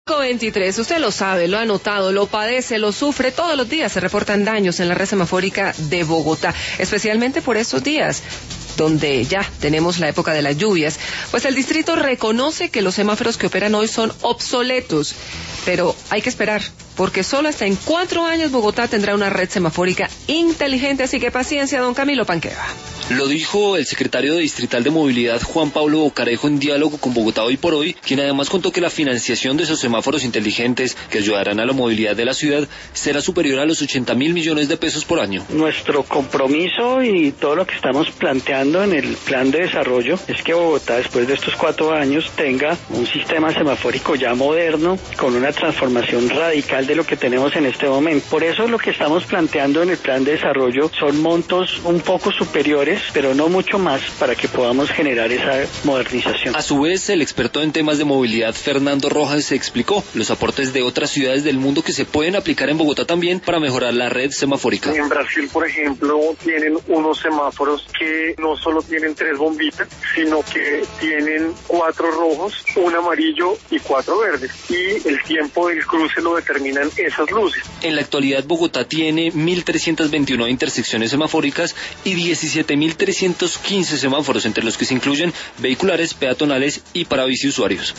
23, usted lo sabe, lo ha notado, lo padece, lo sufre, todos los días se reportan daños en la red semafórica de Bogotá, especialmente por estos días, donde ya tenemos la época de las lluvias. Pues el distrito reconoce que los semáforos que operan hoy son obsoletos, pero hay que esperar, porque solo hasta en 4 años Bogotá tendrá una red semafórica inteligente, así que paciencia, don Camilo Panqueva. Lo dijo el secretario distrital de Movilidad, Juan Pablo Bocarejo, en diálogo con Bogotá Hoy por Hoy, quien además contó que la financiación de esos semáforos inteligentes que ayudarán a la movilidad de la ciudad será superior a los 80.000 millones de pesos por año. Nuestro compromiso y todo lo que estamos planteando en el plan de desarrollo es que Bogotá, después de estos 4 años, tenga un sistema semafórico ya moderno, con una transformación radical de lo que tenemos en este momento. Por eso lo que estamos planteando en el plan de desarrollo son montos un poco superiores, pero no mucho más, para que podamos generar esa modernización. A su vez, el experto en temas de movilidad, Fernando Rojas, se explicó los aportes de otras ciudades del mundo que se pueden aplicar en Bogotá también para mejorar la red semafórica. En Brasil, por ejemplo, tienen unos semáforos que no solo tienen 3 bombitas, sino que tienen 4 rojos, 1 amarillo y 4 verdes. Y el tiempo del cruce lo determinan esas luces. En la actualidad, Bogotá tiene 1.329 intersecciones semafóricas y 17.315 semáforos, entre los que se incluyen vehiculares, peatonales y para biciusuarios.